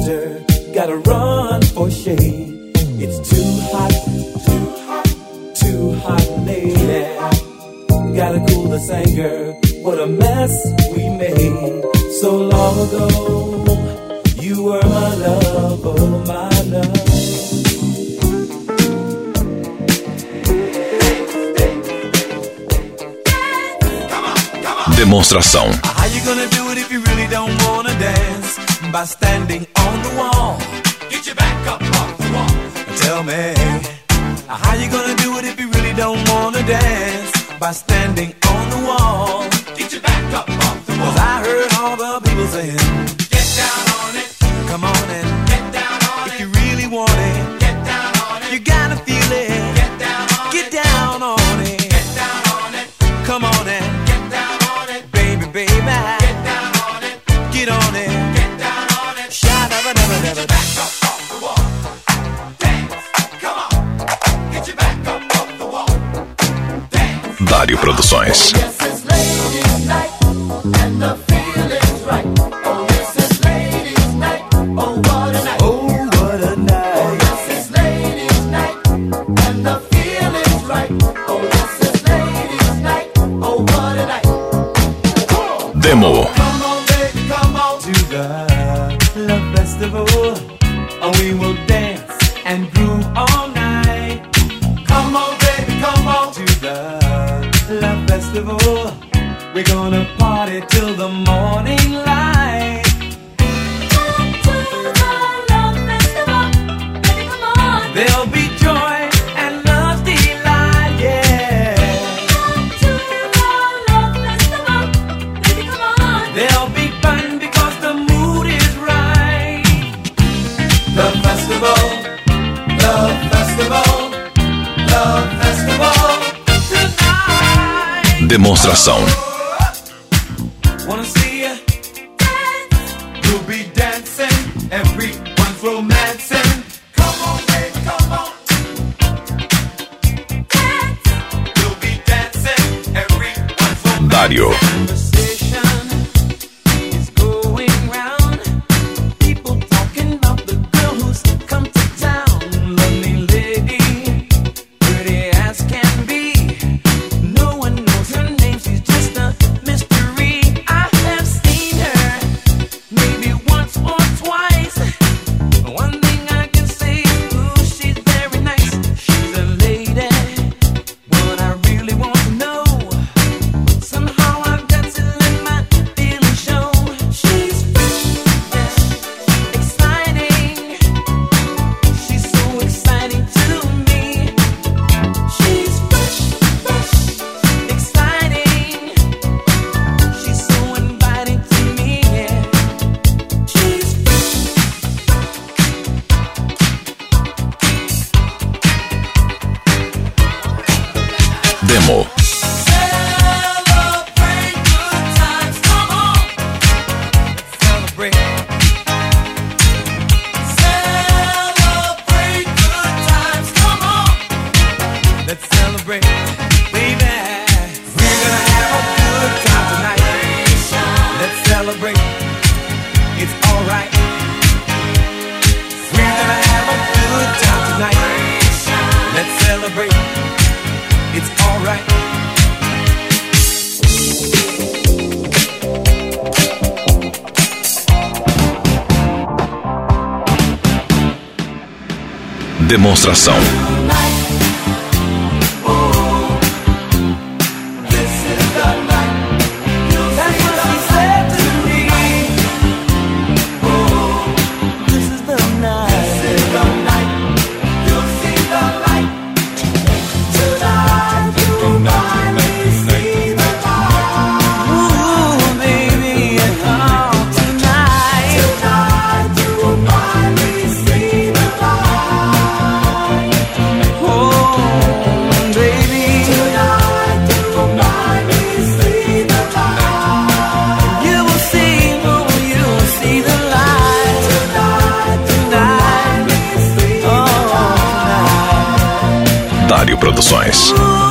sister, gotta run for shade. It's too hot, too hot, lady. Gotta cool this anger, what a mess we made. So long ago, you were my love, oh my love. Demonstração. How you gonna do it if you really don't wanna dance? By standing on the wall. Get your back up off the wall. Tell me, how you gonna do it if you really don't wanna dance? By standing on the wall. Get your back up off the wall. 'Cause I heard all the people saying, get down on it. Come on and get down on it. If you really want it, get down on it. You gotta feel it. Get down on it. Get down on it. Get down on it. Come on and get down on it. Baby, baby. Get down on it. Get on it. Get down on it. Shut up, never. Back up off the wall. Dance. Come on. Get your back up off the wall. Dance. Dário Produções. Oh, yes, it's ladies' night, and the feeling's right. Oh, yes, it's ladies' night. Oh, what a night. Oh, what a night. Oh, yes, it's ladies' night, and the feeling's right. Oh, yes, it's ladies' night. Oh, what a night. Demo. Come on, baby, come on to the love festival. And we will dance and groove all night. Come on, baby, come on to the love festival. We're gonna party till the morning light. Come to the love festival, baby, come on. There'll be joy and love's delight, yeah. Come to the love festival, baby, come on. There'll be fun because the mood is right. Love festival, love festival, love festival tonight. Demonstração. Wanna see you dance? You'll be dancing, everyone's romancing. Come on, baby, come on. Dance. You'll be dancing, everyone's romancing. Dário. Conversation is going round. People talking about the girl who's come to town. Lovely lady, pretty as can be. No one knows her name, she's just a mystery. I have seen her maybe once or twice. One thing I can say is, ooh, she's very nice. She's a lady, what I really want to know. Somehow I've got to let my feelings show. She's fresh, exciting. She's so exciting to me. She's fresh, exciting. She's so inviting to me. She's Demo. Celebrate good times, come on. Let's celebrate. Celebrate good times, come on. Let's celebrate, baby. We're gonna have a good time tonight. Let's celebrate. It's alright. We're gonna have a good time tonight. Let's celebrate. It's alright. Demonstração. This is the night. That's what she said to me. This is the night. This is the night. You'll see the light. Tonight you will finally see the light. Ooh, baby, oh, tonight. Tonight you will finally see the light. Oh, baby, tonight you will finally see the light. You will see, oh, you will see the light. Tonight, tonight, oh, tonight. Dário Produções. Ooh,